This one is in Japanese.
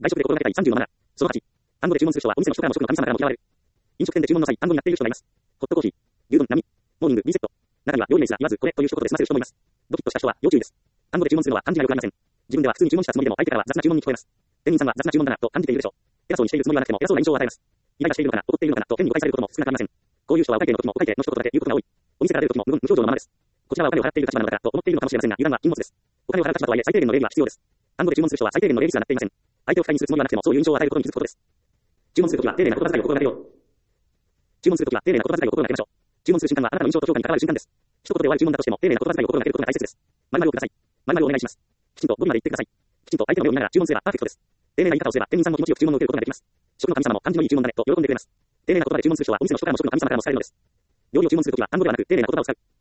外食で心がけたい30のマナー。その8。単語で注文する人はお店の人からも食の神様からも嫌われる。飲食店で注文の際、単語になっている人がいます。ホットコーヒー、牛丼、並、モーニング、Bセット。中には料理名すら言わず、これという一言で済ませる人もいます。ドキッとした人は要注意です。単語で注文するのは漢字がよくありません。自分では普通に注文したつもりでも相手からは雑な注文に聞こえます。店員さんは雑な注文だなと感じているでしょう。偉そうにしているつもりはなくても偉そうな印象を与えます。イライラしているのかな、怒っているのかなと変に誤解されることも少なくありません。こういう人はお会計の時もお会計の一言だけ言うことが多い。お店から出る時も無表情のままです。こちらはお金を払っている立場なのだからと思っているのかもしれませんが、油断は禁物です。お金を払う立場とはいえ最低限の礼儀は必要です。単語で注文する人は最低限の礼儀すらなっていません。相手を不快にするつもりはなくてもそういう印象を与えることに気づくことです。注文するときは丁寧な言葉遣いを心がけよう。注文するときは丁寧な言葉遣いを心がけましょう。注文する瞬間はあなたの印象と評価に関わる瞬間です。一言で終わる注文だとしても丁寧な言葉遣いを心がけることが大切です。〇〇をください。〇〇をお願いします。きちんと語尾まで言ってください。きちんと相手の目を見ながら注文すればパーフェクトです。丁寧な言い方をすれば店員さんも気持ちよく注文を受けることができます。食の神様も感じのいい注文だねと喜んでくれます。丁寧な言葉で注文する人はお店の人からも食の神様からも好かれるのです。料理を注文するときは単語ではなく丁寧な言葉を使う。